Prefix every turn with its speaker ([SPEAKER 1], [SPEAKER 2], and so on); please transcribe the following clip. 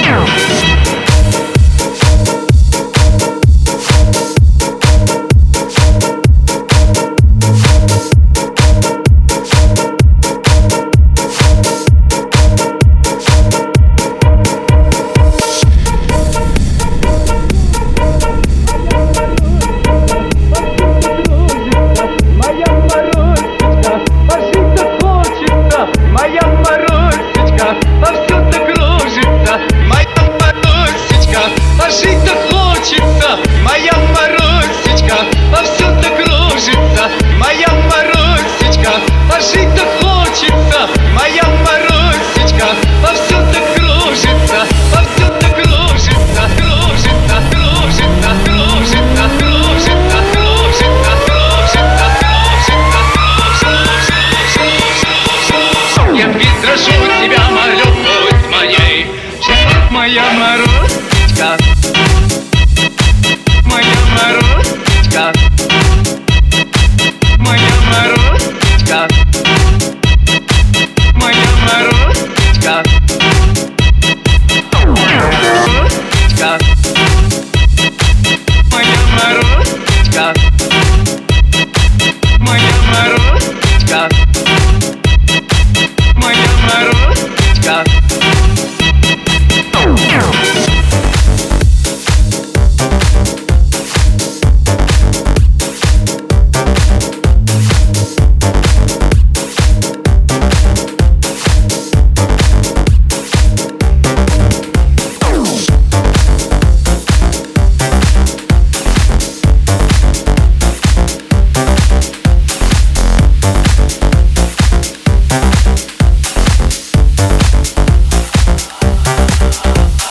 [SPEAKER 1] Жить-то хочется, моя Марусечка, вовсю-то кружится, моя Марусечка, жить-то хочется, моя Марусечка, вовсю-то кружится, вовсю-то кружится, кружится, кружится, кружится, кружится, кружится, кружится, кружится, кружится. Я прошу тебя, молю, будь моей, моя Марусечка. Моя Марусечка.